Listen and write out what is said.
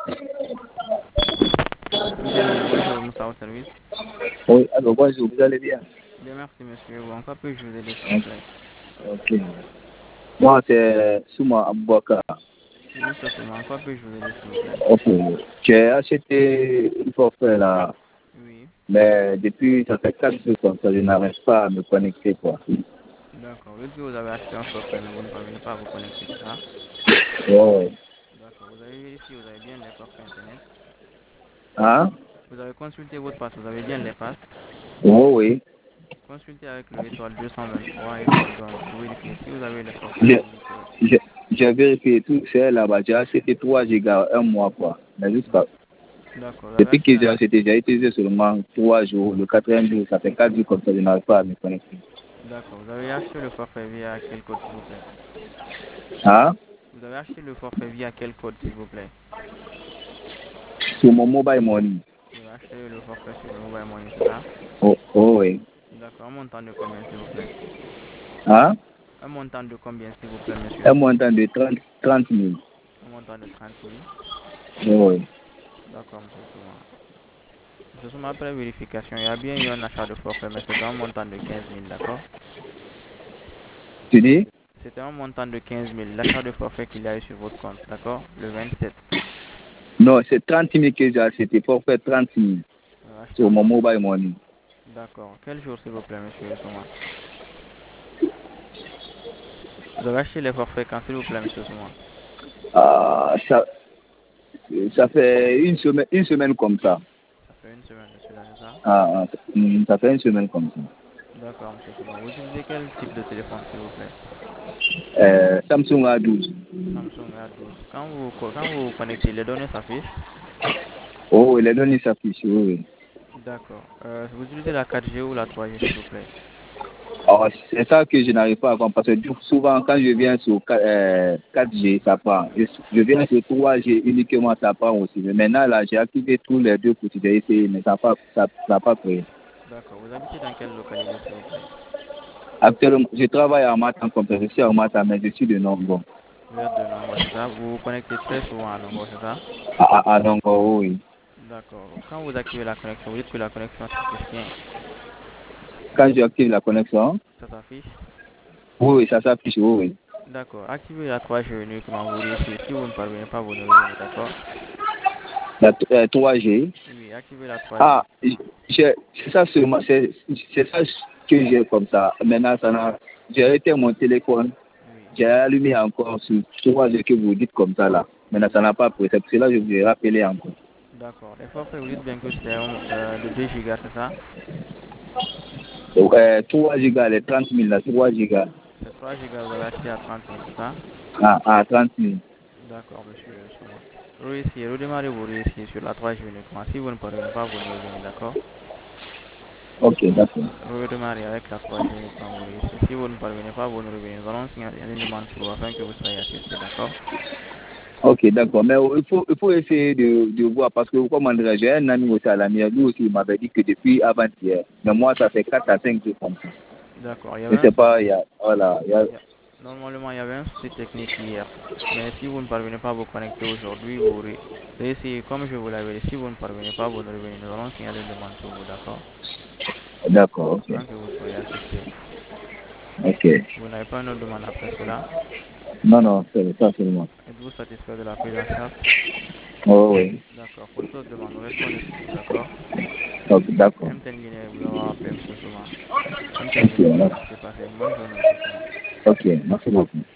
Oui, allô, bonjour, Moussa au service. Oui, alors bonjour, vous allez bien? Bien, merci, monsieur. En quoi puis-je vous aider, s'il vous Ok. plaît? Ok. Moi, c'est Souma Aboubakar. Oui, monsieur Souma, en quoi puis-je vous aider, s'il vous plaît? Ok. J'ai acheté une forfait là, Oui, mais depuis, ça fait 4 jours comme ça, je n'arrive pas à me connecter, quoi. d'accord. Vous dites que vous avez acheté un forfait, mais vous ne parvenez pas à vous connecter, c'est ça? Ouais. D'accord. Vous avez vérifié, vous avez bien les forfaits Internet. Hein? Vous avez consulté votre passe, vous avez bien les passes. Oh, oui. Consultez avec le étoile 223 étoile 20 pour vérifier si vous avez les forfaits J'ai illimité. j'ai- j'ai vérifié tout, c'est là-bas. J'ai acheté 3 gigas un mois, quoi. Mais jusqu'à, D'accord. Vous avez depuis acheté que un... j'ai acheté, j'ai utilisé seulement 3 jours. Le quatrième jour, ça fait 4 jours comme ça, je n'arrive pas à me connecter. D'accord. Vous avez acheté le forfait via quel code, s'il vous plaît? Hein? Vous avez acheté le forfait via quel code, s'il vous plaît? Sur mon mobile money. Vous avez acheté le forfait sur le mobile money, c'est ça? Oh, oh, oui. D'accord. Un montant de combien, s'il vous plaît? Hein? Un montant de combien, s'il vous plaît, Un monsieur? montant de 30 000. Un montant de 30 000. Oui. D'accord, monsieur Souma. Monsieur Souma, après vérification, il y a bien eu un achat de forfait, mais c'était un montant de 15 000, d'accord? Tu dis? C'était un montant de 15 000, l'achat de forfait qu'il y a eu sur votre compte, d'accord? Le 27. Non, c'est 30 000 que j'ai acheté pour faire 30 000 Vous avez acheté sur un mon forfait. mobile money. D'accord. Quel jour, s'il vous plaît, monsieur Souma? Vous avez acheté les forfaits quand, s'il vous plaît, monsieur Souma? Ah, ça fait une semaine comme ça. Ça fait une semaine de cela, c'est ça? Ça fait une semaine comme ça. D'accord, monsieur Souma. Vous utilisez quel type de téléphone, s'il vous plaît? Samsung A12. Samsung A12. Quand vous vous connectez, les données s'affichent? Oh, les données s'affichent, oui, oui. D'accord. Vous utilisez la 4G ou la 3G, s'il vous plaît? Alors, c'est ça que je n'arrive pas à comprendre parce que souvent quand je viens sur 4G, ça prend. Je viens sur 3G uniquement, ça prend aussi. Mais maintenant, là, j'ai activé tous les deux pour essayer, mais ça n'a pas, ça pas pris. D'accord. Vous habitez dans quelle localité, s'il vous plaît? Actuellement, je travaille en matin comme ça. Je suis en matin, mais je suis de Nongo. Vous êtes de Nongo, c'est ça? Vous vous connectez très souvent à Nongo, c'est ça? À Nongo, oui. D'accord. Quand vous activez la connexion, vous dites que la connexion s'affiche bien. Quand j'active la connexion, Ça s'affiche? oui, oui, ça s'affiche, oui, oui. D'accord. Activez la 3G uniquement, vous réussissez. Si vous ne parvenez pas, vous ne revenez, d'accord? La 3G. Oui, activez la 3G. Ah, c'est ça seulement, c'est ça que j'ai comme ça. Maintenant, j'ai arrêté mon téléphone. Oui. J'ai allumé encore sur 3G que vous dites comme ça là. Maintenant, ça n'a pas pris. C'est pour cela que je vous ai rappelé encore. D'accord. Les forfaits, vous dites bien que c'est de 2 gigas, c'est ça? Donc, 3 gigas, les 30 000 là, 3 gigas. C'est 3 gigas, vous avez acheté à 30 000, c'est ça? À 30 000. D'accord, monsieur Souma. Réussissez, redémarrez vous réussissez sur la 3G uniquement. Si vous ne parvenez pas, vous ne revenez, d'accord? Ok, d'accord. Redémarrez avec la 3G uniquement, vous réussissez. Si vous ne parvenez pas, vous ne revenez. Nous allons signaler une demande pour vous afin que vous soyez assisté, d'accord? Ok, d'accord. Mais il faut essayer de voir parce que, comment dire, j'ai un ami aussi à la mienne. Lui aussi, il m'avait dit que depuis avant-hier. Mais moi, ça fait 4 à 5 jours comme ça. D'accord, il y Je avait un sais pas, souci. voilà, Normalement, il y avait un souci technique hier. Mais si vous ne parvenez pas à vous connecter aujourd'hui, réessayez comme je vous l'avais dit. Si vous ne parvenez pas, vous ne revenez. Nous allons signaler une demande pour vous, d'accord? d'accord, ok. Afin que vous soyez assisté. Ok. Vous n'avez pas une autre demande après cela? Non, non, c'est ça seulement. Êtes-vous satisfait de la prise en charge? Oh, oui. D'accord. Pour toute autre demande, nous restons disponibles, d'accord? Ok, d'accord. MTN Guinée vous avoir appelé, M. Souma. MTN Ok, Guinée vous remercie. Passez une bonne journée, M. Souma. ok, merci beaucoup.